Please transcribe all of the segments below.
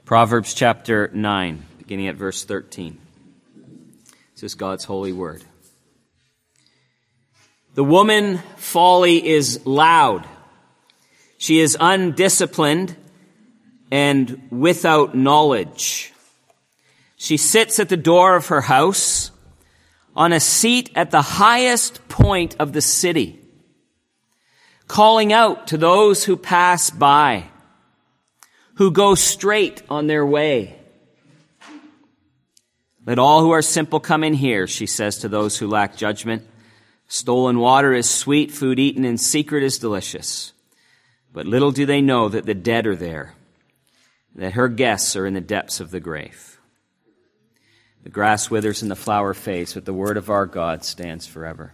Proverbs chapter 9, beginning at verse 13. This is God's holy word. The woman folly is loud. She is undisciplined and without knowledge. She sits at the door of her house on a seat at the highest point of the city, calling out to those who pass by, who go straight on their way. Let all who are simple come in here, she says to those who lack judgment. Stolen water is sweet, food eaten in secret is delicious. But little do they know that the dead are there, that her guests are in the depths of the grave. The grass withers and the flower fades, but the word of our God stands forever.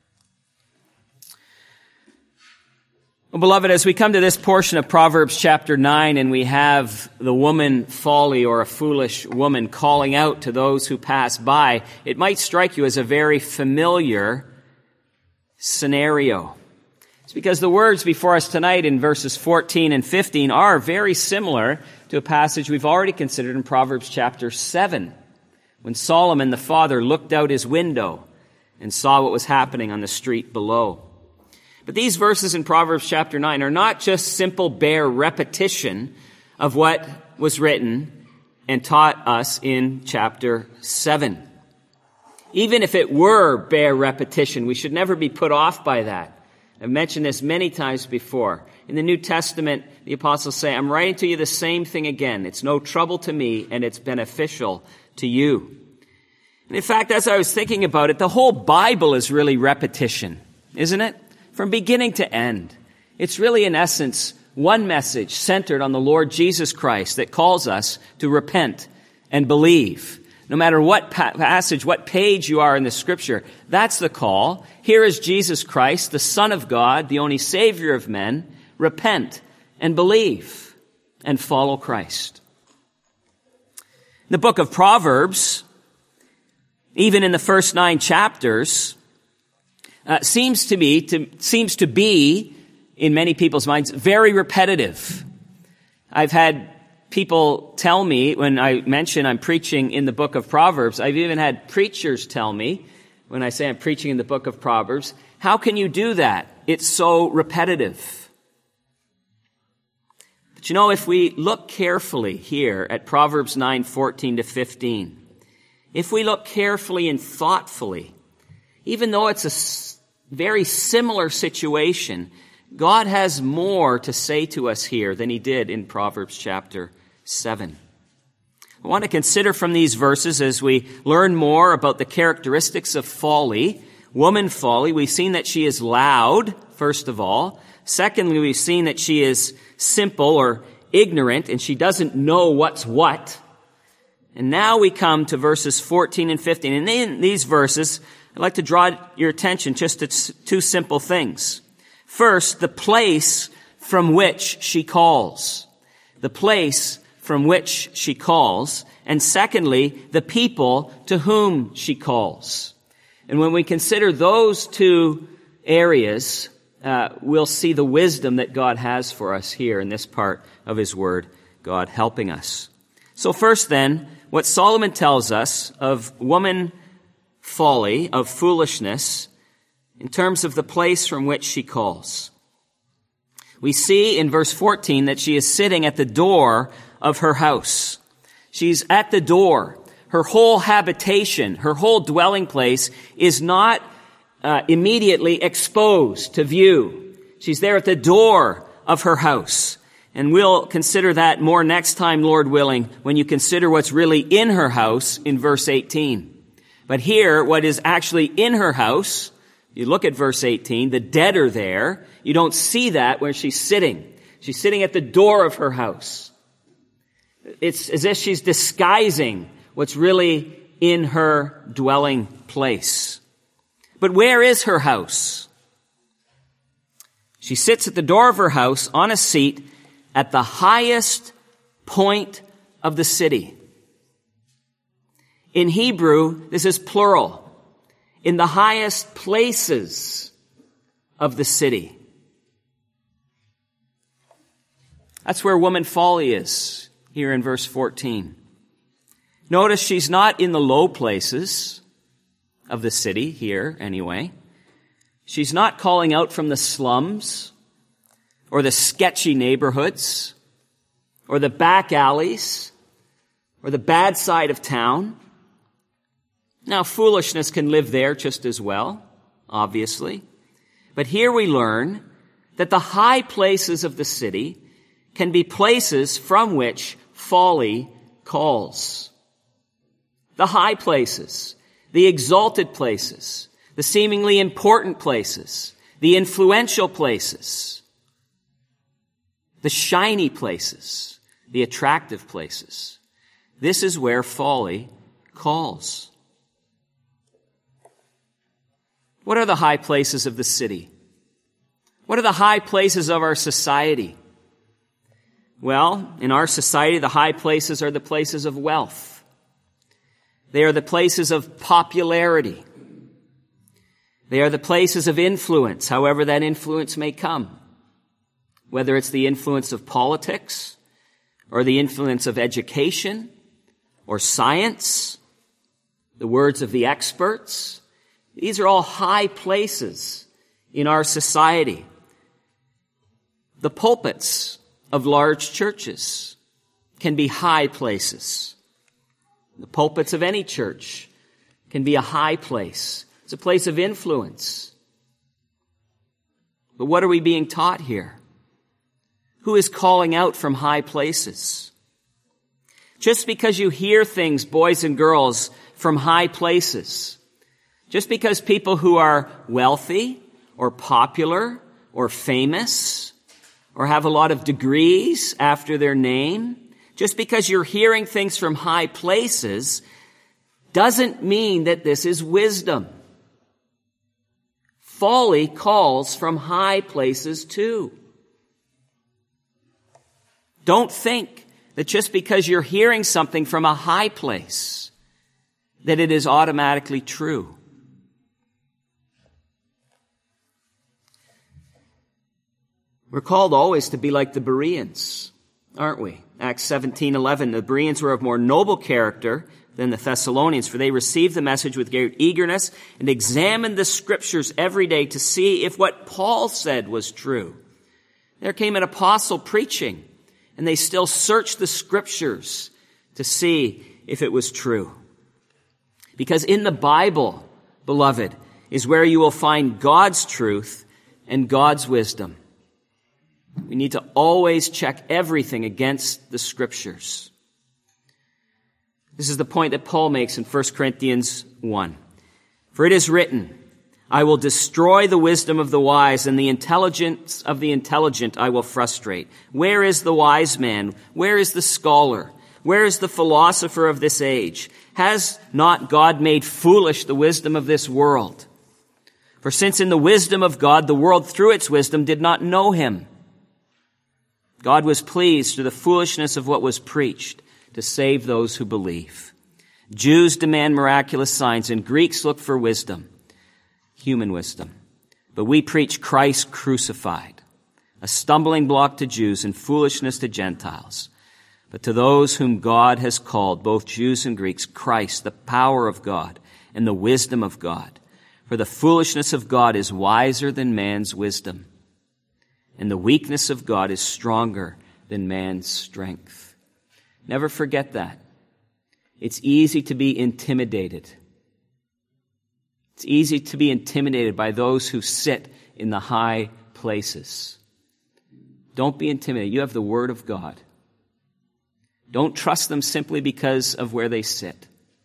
Well, beloved, as we come to this portion of Proverbs chapter 9 and we have the woman folly or a foolish woman calling out to those who pass by, it might strike you as a very familiar scenario. It's because the words before us tonight in verses 14 and 15 are very similar to a passage we've already considered in Proverbs chapter 7, when Solomon the father looked out his window and saw what was happening on the street below. But these verses in Proverbs chapter 9 are not just simple bare repetition of what was written and taught us in chapter 7. Even if it were bare repetition, we should never be put off by that. I've mentioned this many times before. In the New Testament, the apostles say, I'm writing to you the same thing again. It's no trouble to me and it's beneficial to you. And in fact, as I was thinking about it, the whole Bible is really repetition, isn't it? From beginning to end. It's really, in essence, one message centered on the Lord Jesus Christ that calls us to repent and believe. No matter what passage, what page you are in the Scripture, that's the call. Here is Jesus Christ, the Son of God, the only Savior of men. Repent and believe and follow Christ. The book of Proverbs, even in the first 9 chapters, seems to be, in many people's minds, very repetitive. I've had people tell me when I mention I'm preaching in the book of Proverbs, I've even had preachers tell me when I say I'm preaching in the book of Proverbs, how can you do that? It's so repetitive. But you know, if we look carefully here at Proverbs 9:14 to 15, if we look carefully and thoughtfully, even though it's a very similar situation, God has more to say to us here than he did in Proverbs chapter 7. I want to consider from these verses as we learn more about the characteristics of folly, woman folly. We've seen that she is loud, first of all. Secondly, we've seen that she is simple or ignorant and she doesn't know what's what. And now we come to verses 14 and 15. And in these verses, I'd like to draw your attention just to 2 simple things. First, the place from which she calls. The place from which she calls. And secondly, the people to whom she calls. And when we consider those 2 areas, we'll see the wisdom that God has for us here in this part of his word, God helping us. So first then, what Solomon tells us of woman folly, of foolishness, in terms of the place from which she calls. We see in verse 14 that she is sitting at the door of her house. She's at the door. Her whole habitation, her whole dwelling place is not immediately exposed to view. She's there at the door of her house. And we'll consider that more next time, Lord willing, when you consider what's really in her house in verse 18. But here, what is actually in her house, you look at verse 18, the dead are there. You don't see that where she's sitting. She's sitting at the door of her house. It's as if she's disguising what's really in her dwelling place. But where is her house? She sits at the door of her house on a seat at the highest point of the city. In Hebrew, this is plural. In the highest places of the city. That's where woman folly is. here in verse 14. Notice she's not in the low places of the city here, anyway. She's not calling out from the slums or the sketchy neighborhoods or the back alleys or the bad side of town. Now, foolishness can live there just as well, obviously. But here we learn that the high places of the city can be places from which folly calls. The high places, the exalted places, the seemingly important places, the influential places, the shiny places, the attractive places. This is where folly calls. What are the high places of the city? What are the high places of our society? Well, in our society, the high places are the places of wealth. They are the places of popularity. They are the places of influence, however that influence may come. Whether it's the influence of politics, or the influence of education, or science, the words of the experts. These are all high places in our society. The pulpits of large churches can be high places. The pulpits of any church can be a high place. It's a place of influence. But what are we being taught here? Who is calling out from high places? Just because you hear things, boys and girls, from high places, just because people who are wealthy or popular or famous or have a lot of degrees after their name, just because you're hearing things from high places doesn't mean that this is wisdom. Folly calls from high places too. Don't think that just because you're hearing something from a high place, that it is automatically true. We're called always to be like the Bereans, aren't we? Acts 17:11, the Bereans were of more noble character than the Thessalonians, for they received the message with great eagerness and examined the scriptures every day to see if what Paul said was true. There came an apostle preaching, and they still searched the scriptures to see if it was true. Because in the Bible, beloved, is where you will find God's truth and God's wisdom. We need to always check everything against the scriptures. This is the point that Paul makes in 1 Corinthians 1. For it is written, I will destroy the wisdom of the wise, and the intelligence of the intelligent I will frustrate. Where is the wise man? Where is the scholar? Where is the philosopher of this age? Has not God made foolish the wisdom of this world? For since in the wisdom of God, the world through its wisdom did not know him, God was pleased through the foolishness of what was preached to save those who believe. Jews demand miraculous signs, and Greeks look for wisdom, human wisdom. But we preach Christ crucified, a stumbling block to Jews and foolishness to Gentiles. But to those whom God has called, both Jews and Greeks, Christ, the power of God and the wisdom of God. For the foolishness of God is wiser than man's wisdom, and the weakness of God is stronger than man's strength. Never forget that. It's easy to be intimidated. It's easy to be intimidated by those who sit in the high places. Don't be intimidated. You have the Word of God. Don't trust them simply because of where they sit.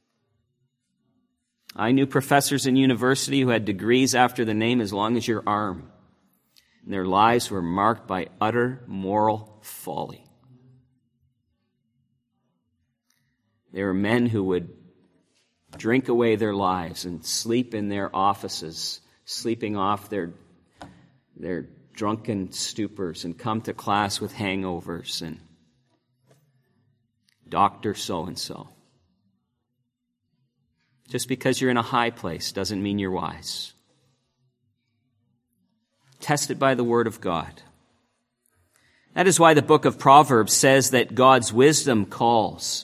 I knew professors in university who had degrees after the name as long as your arm. And their lives were marked by utter moral folly. They were men who would drink away their lives and sleep in their offices, sleeping off their drunken stupors, and come to class with hangovers and Dr. So-and-so. Just because you're in a high place doesn't mean you're wise. Tested by the Word of God. That is why the book of Proverbs says that God's wisdom calls.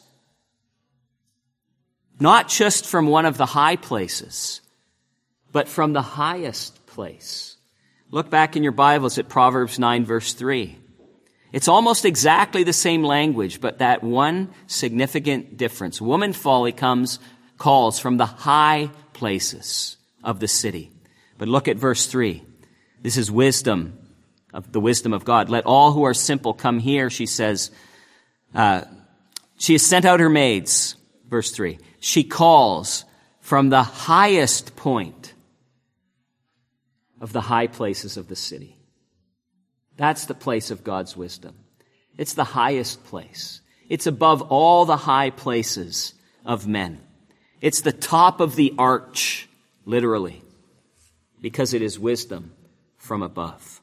Not just from one of the high places, but from the highest place. Look back in your Bibles at Proverbs 9, verse 3. It's almost exactly the same language, but that one significant difference. Woman folly calls from the high places of the city. But look at verse 3. This is wisdom, of the wisdom of God. Let all who are simple come here, she says. She has sent out her maids, verse 3. She calls from the highest point of the high places of the city. That's the place of God's wisdom. It's the highest place. It's above all the high places of men. It's the top of the arch, literally, because it is wisdom from above.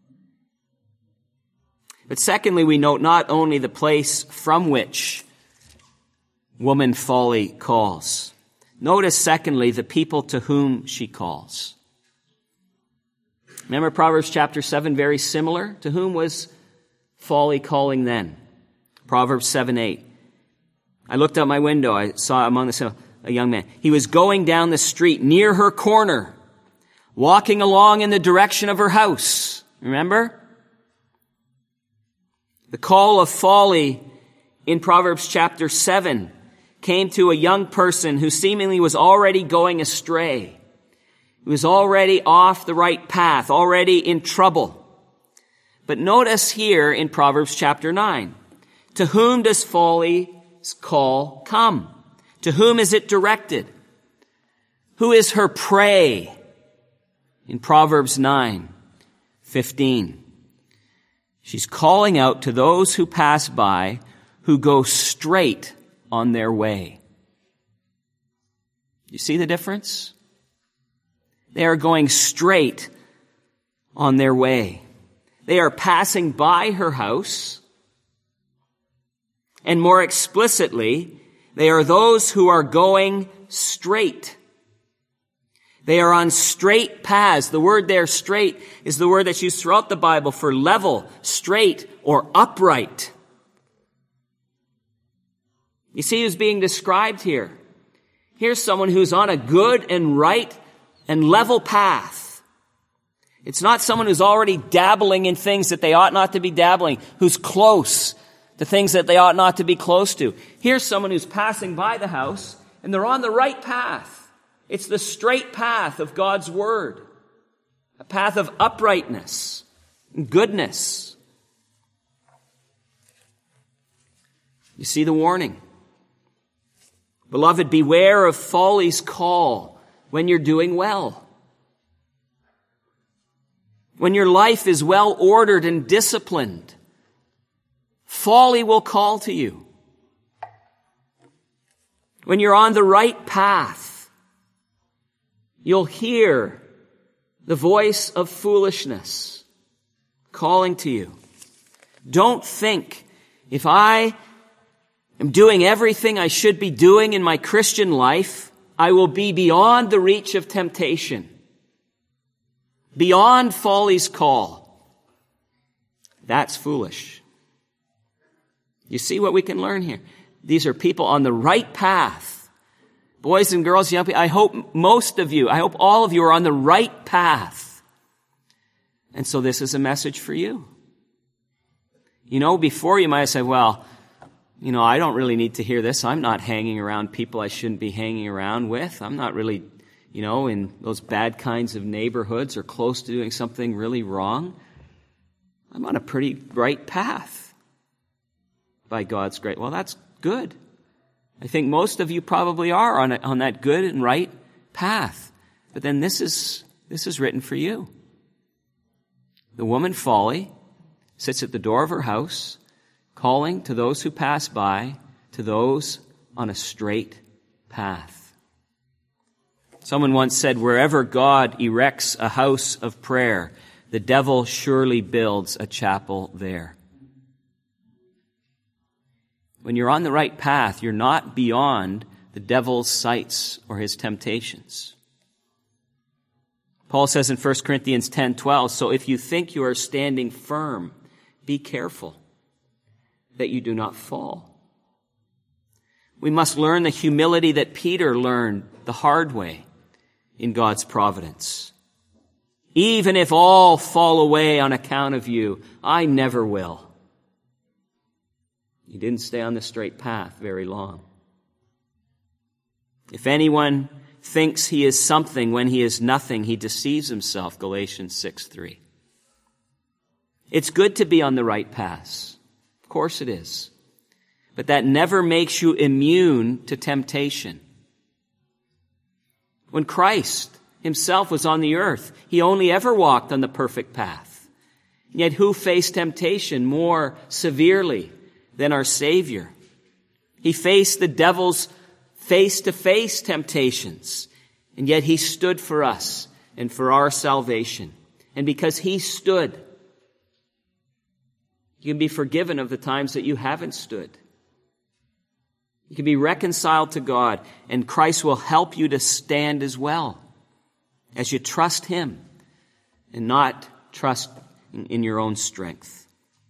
But secondly, we note not only the place from which woman folly calls. Notice, secondly, the people to whom she calls. Remember Proverbs chapter 7, very similar? To whom was folly calling then? Proverbs 7:8. I looked out my window. I saw among the a young man. He was going down the street near her corner, walking along in the direction of her house. Remember? The call of folly in Proverbs chapter 7 came to a young person who seemingly was already going astray. He was already off the right path, already in trouble. But notice here in Proverbs chapter 9, to whom does folly's call come? To whom is it directed? Who is her prey? In Proverbs 9:15. She's calling out to those who pass by, who go straight on their way. You see the difference? They are going straight on their way. They are passing by her house. And more explicitly, they are those who are going straight. They are on straight paths. The word there, straight, is the word that's used throughout the Bible for level, straight, or upright. You see who's being described here? Here's someone who's on a good and right and level path. It's not someone who's already dabbling in things that they ought not to be dabbling, who's close to things that they ought not to be close to. Here's someone who's passing by the house, and they're on the right path. It's the straight path of God's Word, a path of uprightness and goodness. You see the warning. Beloved, beware of folly's call when you're doing well. When your life is well ordered and disciplined, folly will call to you. When you're on the right path, you'll hear the voice of foolishness calling to you. Don't think, if I am doing everything I should be doing in my Christian life, I will be beyond the reach of temptation, beyond folly's call. That's foolish. You see what we can learn here? These are people on the right path. Boys and girls, young people, I hope most of you, I hope all of you are on the right path. And so this is a message for you. You know, before you might have said, well, you know, I don't really need to hear this. I'm not hanging around people I shouldn't be hanging around with. I'm not really, you know, in those bad kinds of neighborhoods or close to doing something really wrong. I'm on a pretty right path by God's grace. Well, that's good. I think most of you probably are on that good and right path. But then this is written for you. The woman folly sits at the door of her house, calling to those who pass by, to those on a straight path. Someone once said, wherever God erects a house of prayer, the devil surely builds a chapel there. When you're on the right path, you're not beyond the devil's sights or his temptations. Paul says in 1 Corinthians 10:12, so if you think you are standing firm, Be careful that you do not fall. We must learn the humility that Peter learned the hard way in God's providence. Even if all fall away on account of you, I never will. He didn't stay on the straight path very long. If anyone thinks he is something when he is nothing, he deceives himself, Galatians 6:3. It's good to be on the right path. Of course it is. But that never makes you immune to temptation. When Christ himself was on the earth, he only ever walked on the perfect path. Yet who faced temptation more severely than our Savior? He faced the devil's face-to-face temptations, and yet he stood for us and for our salvation. And because he stood, you can be forgiven of the times that you haven't stood. You can be reconciled to God, and Christ will help you to stand as well as you trust him and not trust in your own strength.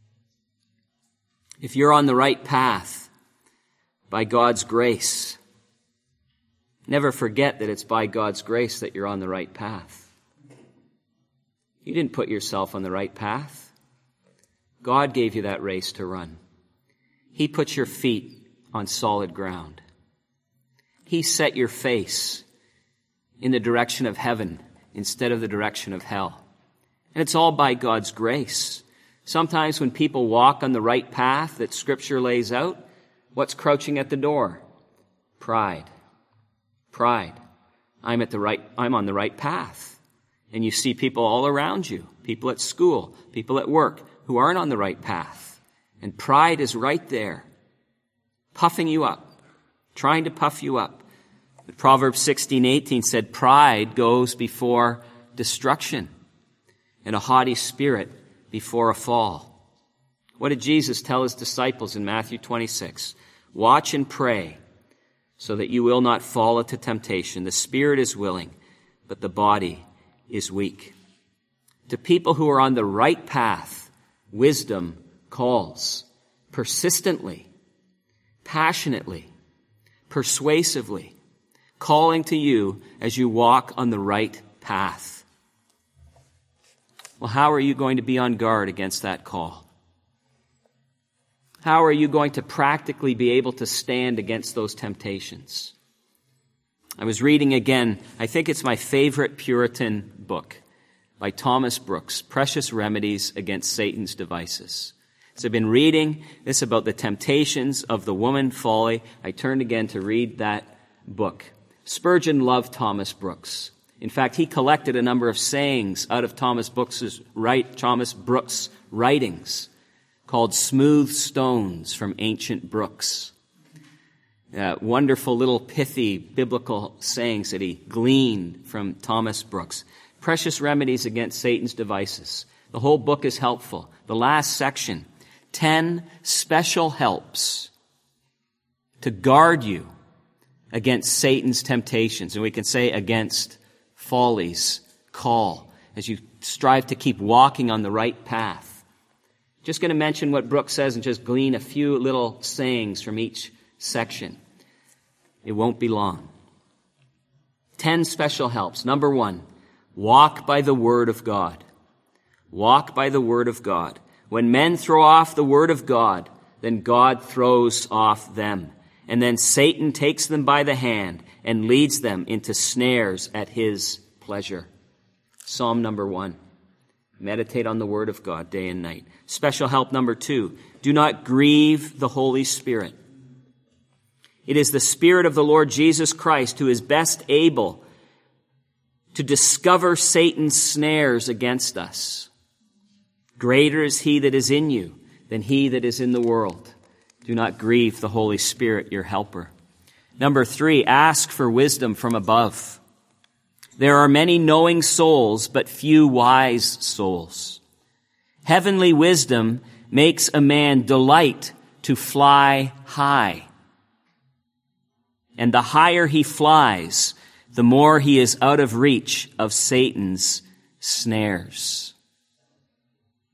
If you're on the right path by God's grace, never forget that it's by God's grace that you're on the right path. You didn't put yourself on the right path. God gave you that race to run. He put your feet on solid ground. He set your face in the direction of heaven instead of the direction of hell. And it's all by God's grace. Sometimes when people walk on the right path that Scripture lays out, what's crouching at the door? Pride. Pride. I'm on the right path. And you see people all around you, people at school, people at work, who aren't on the right path. And pride is right there, puffing you up, trying to puff you up. Proverbs 16:18 said, pride goes before destruction, and a haughty spirit before a fall. What did Jesus tell his disciples in Matthew 26? Watch and pray so that you will not fall into temptation. The spirit is willing, but the body is weak. To people who are on the right path, wisdom calls persistently, passionately, persuasively, calling to you as you walk on the right path. Well, how are you going to be on guard against that call? How are you going to practically be able to stand against those temptations? I was reading again, I think it's my favorite Puritan book by Thomas Brooks, Precious Remedies Against Satan's Devices. So I've been reading this about the temptations of the woman folly. I turned again to read that book. Spurgeon loved Thomas Brooks. In fact, he collected a number of sayings out of Thomas Brooks' writings called Smooth Stones from Ancient Brooks. Wonderful little pithy biblical sayings that he gleaned from Thomas Brooks. Precious Remedies Against Satan's Devices. The whole book is helpful. The last section, 10 special helps to guard you against Satan's temptations. And we can say against folly's call as you strive to keep walking on the right path. Just going to mention what Brooks says and just glean a few little sayings from each section. It won't be long. 10 special helps. Number 1, walk by the Word of God. Walk by the Word of God. When men throw off the Word of God, then God throws off them. And then Satan takes them by the hand and leads them into snares at his pleasure. Psalm number 1. Meditate on the Word of God day and night. Special help number 2. Do not grieve the Holy Spirit. It is the Spirit of the Lord Jesus Christ who is best able to discover Satan's snares against us. Greater is he that is in you than he that is in the world. Do not grieve the Holy Spirit, your helper. Number 3, ask for wisdom from above. There are many knowing souls, but few wise souls. Heavenly wisdom makes a man delight to fly high. And the higher he flies, the more he is out of reach of Satan's snares.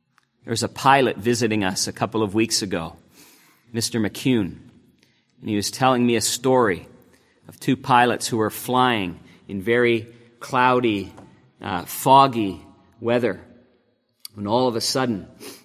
There was a pilot visiting us a couple of weeks ago, Mr. McCune, and he was telling me a story of two pilots who were flying in very cloudy, foggy weather, when all of a sudden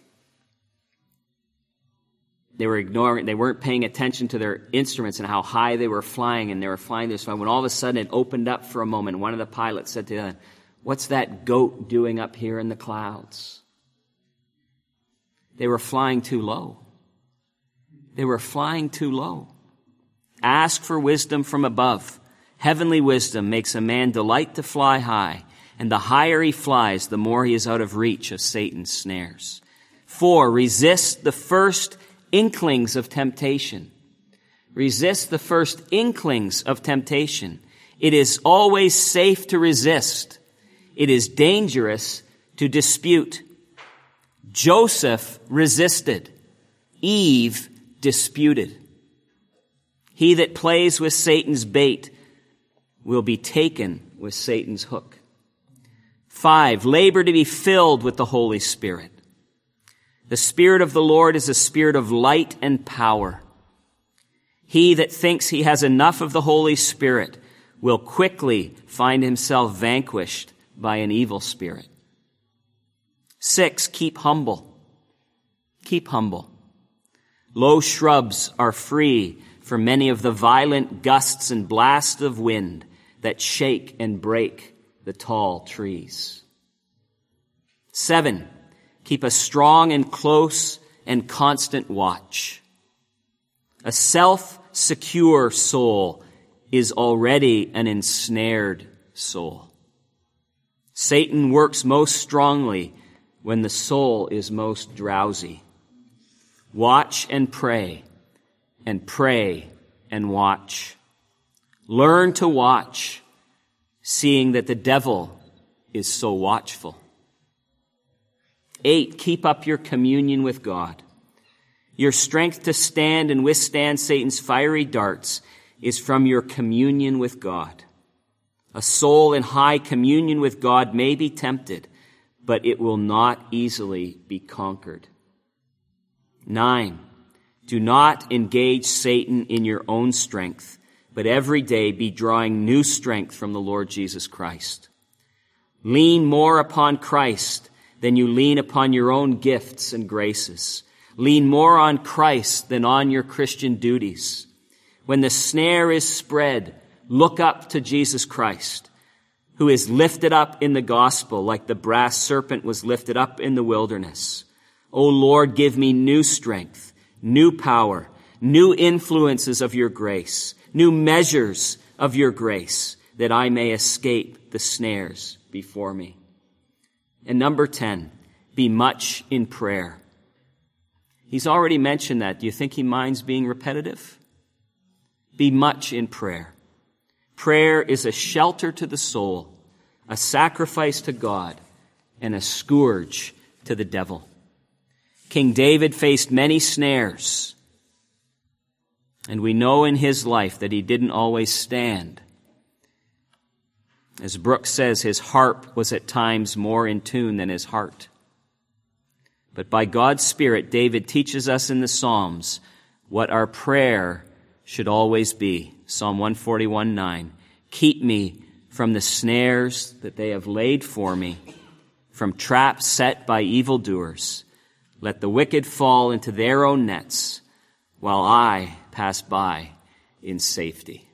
they weren't paying attention to their instruments and how high they were flying, and they were flying this way. When all of a sudden it opened up for a moment, one of the pilots said to them, "What's that goat doing up here in the clouds?" They were flying too low. They were flying too low. Ask for wisdom from above. Heavenly wisdom makes a man delight to fly high, and the higher he flies, the more he is out of reach of Satan's snares. 4, resist the first inklings of temptation. Resist the first inklings of temptation. It is always safe to resist. It is dangerous to dispute. Joseph resisted. Eve disputed. He that plays with Satan's bait will be taken with Satan's hook. 5, labor to be filled with the Holy Spirit. The Spirit of the Lord is a spirit of light and power. He that thinks he has enough of the Holy Spirit will quickly find himself vanquished by an evil spirit. 6, keep humble. Keep humble. Low shrubs are free from many of the violent gusts and blasts of wind that shake and break the tall trees. 7, keep a strong and close and constant watch. A self-secure soul is already an ensnared soul. Satan works most strongly when the soul is most drowsy. Watch and pray and watch. Learn to watch, seeing that the devil is so watchful. 8, keep up your communion with God. Your strength to stand and withstand Satan's fiery darts is from your communion with God. A soul in high communion with God may be tempted, but it will not easily be conquered. 9, do not engage Satan in your own strength, but every day be drawing new strength from the Lord Jesus Christ. Lean more upon Christ than you lean upon your own gifts and graces. Lean more on Christ than on your Christian duties. When the snare is spread, look up to Jesus Christ, who is lifted up in the gospel like the brass serpent was lifted up in the wilderness. O Lord, give me new strength, new power, new influences of your grace, new measures of your grace, that I may escape the snares before me. And number 10, be much in prayer. He's already mentioned that. Do you think he minds being repetitive? Be much in prayer. Prayer is a shelter to the soul, a sacrifice to God, and a scourge to the devil. King David faced many snares, and we know in his life that he didn't always stand. As Brooks says, his harp was at times more in tune than his heart. But by God's Spirit, David teaches us in the Psalms what our prayer should always be. Psalm 141:9. Keep me from the snares that they have laid for me, from traps set by evildoers. Let the wicked fall into their own nets, while I pass by in safety.